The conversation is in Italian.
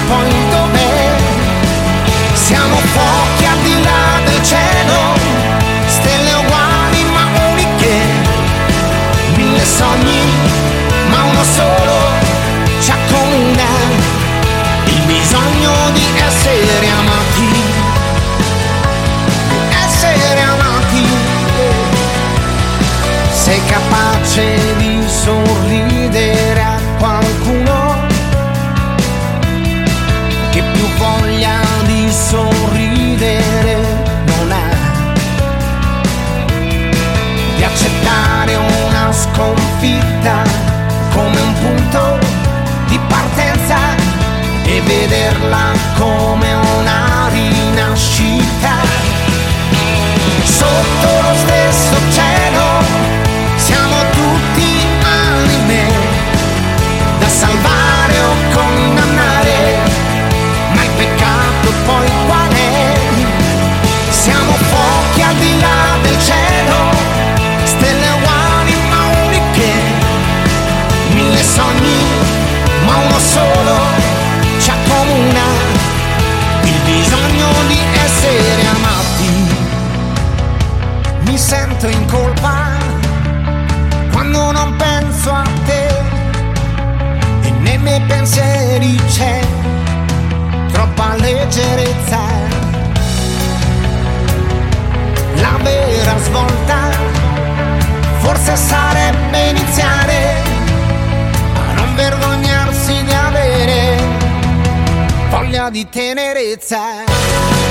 poi dov'è? Siamo pochi al di là del cielo, stelle uguali ma uniche, 1000 sogni ma uno solo ci accomuna, il bisogno di essere amati, di essere amati. Sei capace di sorridere a qualcuno che più voglia di sorridere non ha, di accettare una sconfitta come un punto di partenza e vederla come una rinascita. Sotto lo stesso cielo siamo tutti anime da salvare o condannare, ma il peccato poi qual è? Siamo pochi al di là del cielo, stelle uguali ma uniche, 1000 sogni ma uno solo ci accomuna, il bisogno di essere amati. Mi sento in colpa quando non penso a te e nei miei pensieri c'è troppa leggerezza. La vera svolta forse sarebbe iniziare a non vergognarsi di avere voglia di tenerezza.